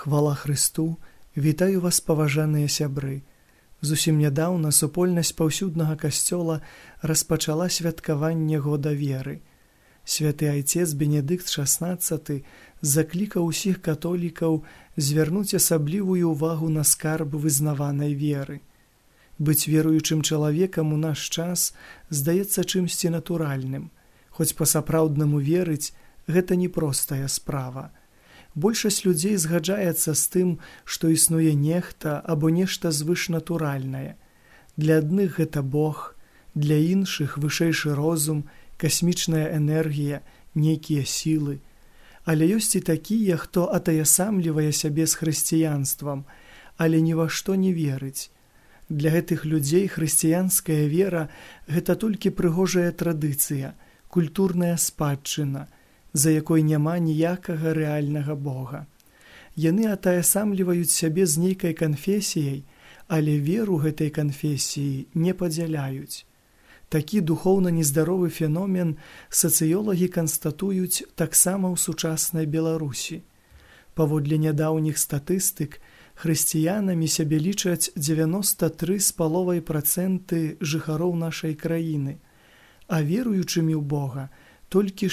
Хвала Хрысту, вітаю вас, паважаныя сябры. Зусім нядаўна супольнасць паўсюднага касцёла распачала святкаванне года веры. Святы айцец Бенедыкт XVI заклікаў усіх католікаў звярнуць асаблівую ўвагу на скарб вызнаванай веры. Быць веруючым чалавекам у наш час здаецца чымсьці натуральным, хоць па-сапраўднаму верыць гэта непростая справа. Большасць людзей згаджаецца з тым, што існуе нехта або нешта звышнатуральнае. Для адных гэта Бог, для іншых вышэйшы розум, касмічная энергія, нейкія сілы. Але ёсць і такія, хто атаясамлівае сябе з хрысціянствам, але ні ва што не верыць. Для гэтых людзей хрысціянская вера – гэта толькі прыгожая традыцыя, культурная спадчына, за якой няма ніякага рэальнага Бога. Яны атаясамліваюць сябе з нейкай канфесіяй, але веру гэтай канфесіі не падзяляюць. Такі духоўна нездаровы феномен сацыёлагі канстатуюць таксама ў сучаснай Беларусі. Паводле нядаўніх статыстык, хрысціянамі сябе лічаць 93,5% жыхароў нашай краіны, а веруючымі ў Бога толькі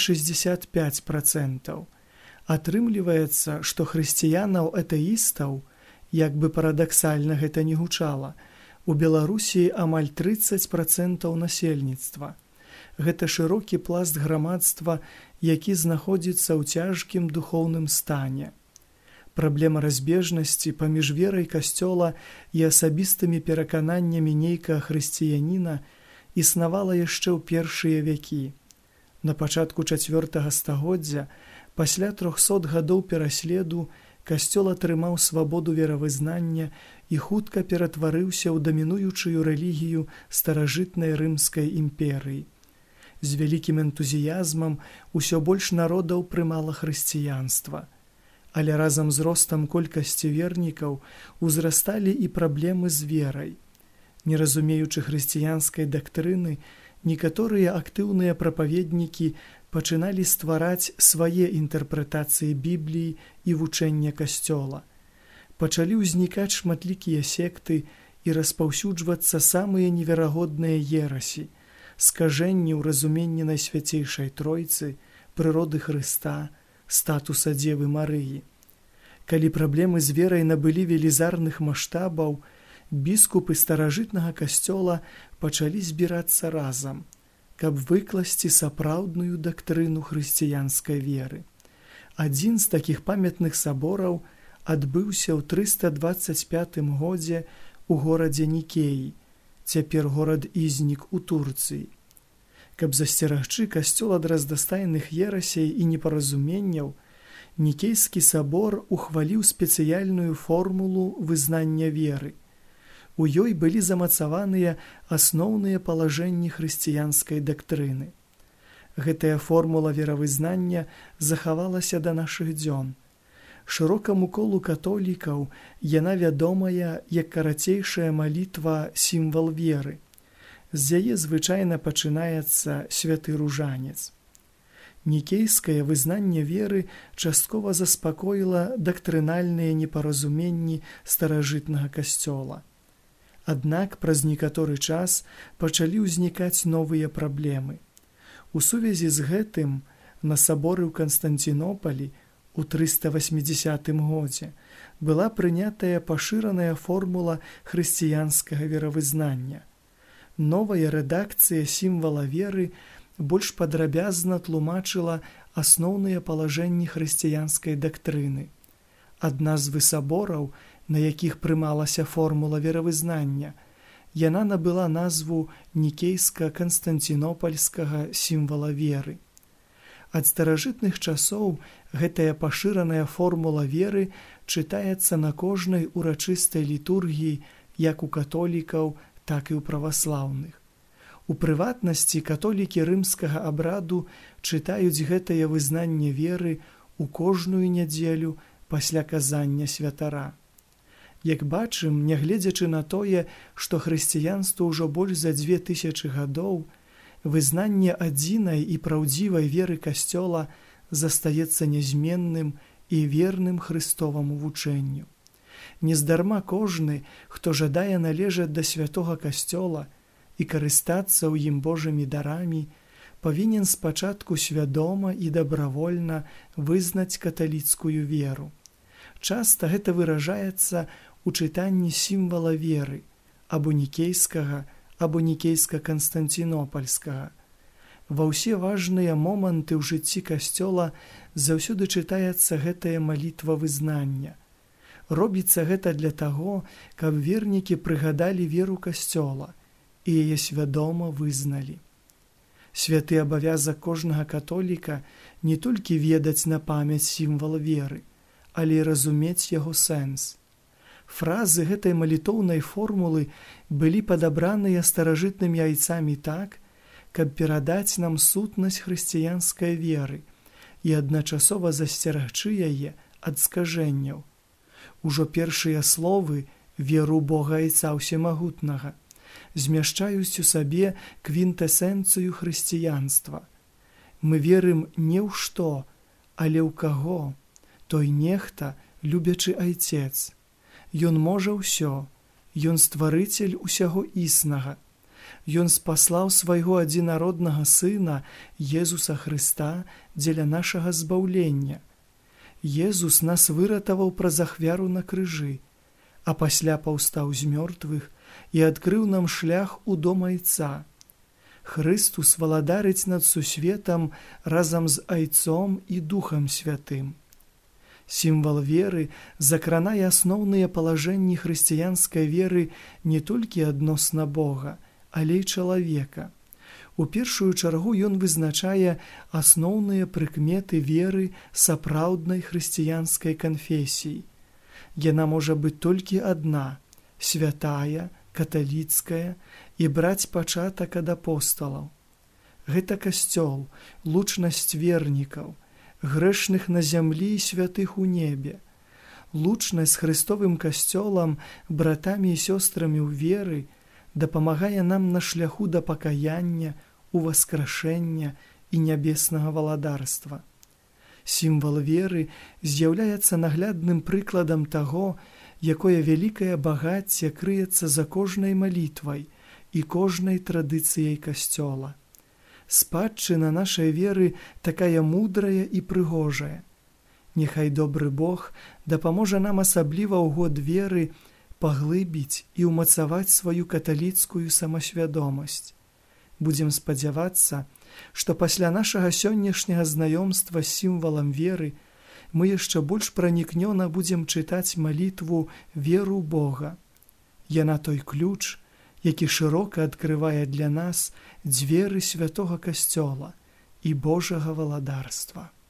65%. Атрымліваецца, што хрысціянаў-атэістаў, як бы парадаксальна гэта не гучала, у Беларусі амаль 30% насельніцтва. Гэта шырокі пласт грамадства, які знаходзіцца ў цяжкім духоўным стане. Праблема разбежнасці паміж верай касцёла і асабістымі перакананнямі нейкага хрысціяніна існавала яшчэ ў першыя вякі. На пачатку 4 стагоддзя, пасля 300 гадоў пераследу, касцёл атрымаў свабоду веравызнання і хутка ператварыўся ў дамінуючую рэлігію старажытнай рымскай імперыі. З вялікім энтузіязмам усё больш народаў прымала хрысціянства. Але разам з ростам колькасці вернікаў узрасталі і праблемы з верай. Не разумеючы хрысціянскай дактрыны, некаторыя актыўныя прапаведнікі пачыналі ствараць свае інтэрпрэтацыі Бібліі і вучэння касцёла. Пачалі ўзнікаць шматлікія секты і распаўсюджвацца самыя неверагодныя ерасі, скажэнні ў разуменні Найсвяцейшай Тройцы, прыроды Хрыста, статуса Дзевы Марыі. Калі праблемы з верай набылі велізарных маштабаў, біскупы старажытнага касцёла пачалі збірацца разам, каб выкласці сапраўдную дактрыну хрысціянскай веры. Адзін з такіх памятных сабораў адбыўся ў 325 годзе ў горадзе Нікеі, цяпер горад Ізнік у Турцыі. Каб засцерагчы касцёл ад разнастайных ерасей і непаразуменняў, Нікейскі сабор ухваліў спецыяльную формулу вызнання веры. У ёй былі замацаваныя асноўныя палажэнні хрысціянскай дактрыны. Гэтая формула веравызнання захавалася да нашых дзён. Шырокаму колу католікаў яна вядомая як карацейшая малітва сімвал веры. З яе звычайна пачынаецца святы ружанец. Нікейскае вызнанне веры часткова заспакоіла дактрынальныя непаразуменні старажытнага касцёла. Аднак праз некаторы час пачалі ўзнікаць новыя праблемы. У сувязі з гэтым на саборы ў Канстанцінопалі у 380 годзе была прынятая пашыраная формула хрысціянскага веравызнання. Новая рэдакцыя сімвала веры больш падрабязна тлумачыла асноўныя палажэнні хрысціянскай дактрыны. Ад назвы сабораў, на якіх прымалася формула веравызнання, яна набыла назву Нікейска-Канстанцінопальскага сімвала веры. Ад старажытных часоў гэтая пашыраная формула веры чытаецца на кожнай урачыстай літургіі як у католікаў, так і ў праваслаўных. У прыватнасці католікі рымскага абраду чытаюць гэтае вызнанне веры ў кожную нядзелю пасля казання святара. Як бачым, нягледзячы на тое, што хрысціянства ўжо больш за 2000 гадоў, вызнанне адзінай і праўдзівай веры касцёла застаецца нязменным і верным Христоваму вучэнню. Нездарма кожны, хто жадае належаць да святога касцёла і карыстацца ў ім Божымі дарамі, павінен спачатку свядома і дабравольна вызнаць каталіцкую веру. Часта гэта выражаецца ў чытанні сімвала веры, або нікейскага, або нікейска-канстанцінопальскага. Ва ўсе важныя моманты ў жыцці касцёла заўсёды чытаецца гэтая малітва вызнання. Робіцца гэта для таго, каб вернікі прыгадалі веру касцёла і яе свядома вызналі. Святы абавязак кожнага католіка не толькі ведаць на памяць сімвал веры, але і разумець яго сэнс. Фразы гэтай малітоўнай формулы былі падабраныя старажытнымі айцамі так, каб перадаць нам сутнасць хрысціянскай веры і адначасова засцерагчы яе ад скажэнняў. Ужо першыя словы «веру Бога Айца Усемагутнага» змяшчаюць у сабе квінтэсэнцыю хрысціянства. Мы верым не ў што, але ў каго, той нехта, любячы Айцец. Ён можа ўсё, ён стварыцель усяго існага. Ён спаслаў свайго адзінароднага Сына, Езуса Хрыста, дзеля нашага збаўлення. Езус нас выратаваў праз ахвяру на крыжы, а пасля паўстаў з мёртвых і адкрыў нам шлях у дом Айца. Хрыстус валадарыць над сусветам разам з Айцом і Духам Святым. Сімвал веры закранае асноўныя палажэнні хрысціянскай веры не толькі адносна Бога, але і чалавека. У першую чаргу ён вызначае асноўныя прыкметы веры сапраўднай хрысціянскай канфесіі. Яна можа быць толькі адна, святая, каталіцкая і браць пачатак ад апосталаў. Гэта касцёл, лучнасць вернікаў, грэшных на зямлі і святых у небе. Лучнасць з Хрыстовым касцёлам, братамі і сёстрамі ў веры дапамагае нам на шляху да пакаяння, уваскрашэння і нябеснага валадарства. Сімвал веры з'яўляецца наглядным прыкладам таго, якое вялікае багацце крыецца за кожнай малітвай і кожнай традыцыяй касцёла. Спадчына нашай веры такая мудрая і прыгожая. Няхай добры Бог дапаможа нам асабліва ў год веры паглыбіць і ўмацаваць сваю каталіцкую самасвядомасць. Будзем спадзявацца, што пасля нашага сённяшняга знаёмства з сімвалам веры мы яшчэ больш пранікнёна будзем чытаць малітву «Веру Бога». Яна той ключ, які шырока адкрывае для нас дзверы святога касцёла і Божага валадарства.